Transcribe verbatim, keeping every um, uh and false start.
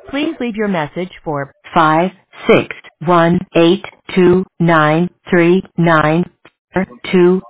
Please leave your message for five six one eight two nine three nine two